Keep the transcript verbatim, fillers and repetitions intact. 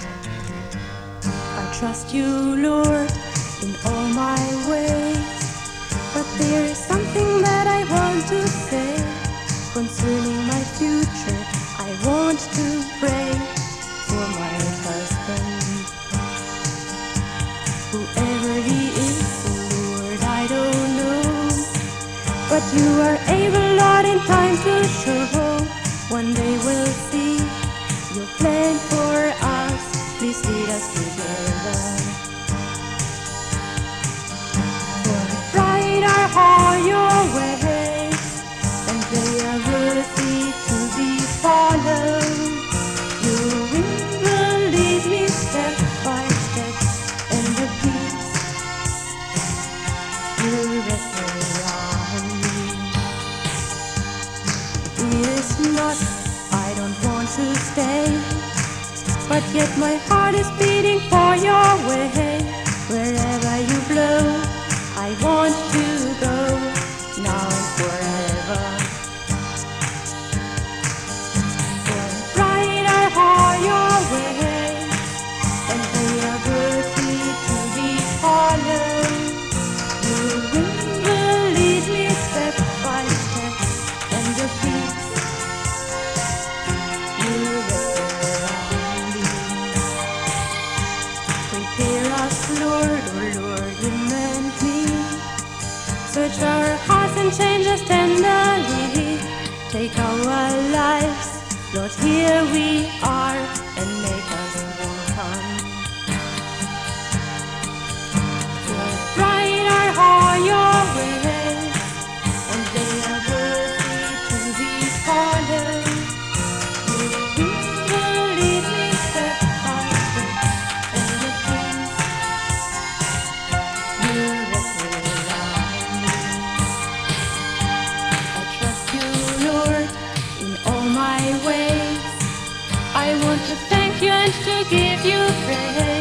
I trust you, Lord, in all my ways. But there is something that I want to say concerning my future. I want to pray for my husband. Whoever he is, Lord, I don't know. But you are able, Lord, in time to show. One day we'll see your plan for us. Please lead us together. For bright are all your ways, and they are worthy to be followed. Your wind will lead me step by step, and the peace will rest around me. It is not, I don't want to stay, but yet my heart is beating for your way. Wherever you blow, I want to go, now and forever. For bright are all your ways, and they are worthy to be followed. Your wind will lead me step by step, and the peace will rest around me. Prepare us, Lord, oh Lord, you meant me. Search our hearts and change us tenderly. Take our lives, Lord, here we are, and make us one. For bright are all your ways, and they are worthy to be followed. Your wind will lead me step by step, and the peace will rest around me. I trust you, Lord, in all my ways. I want to thank you and to give you praise.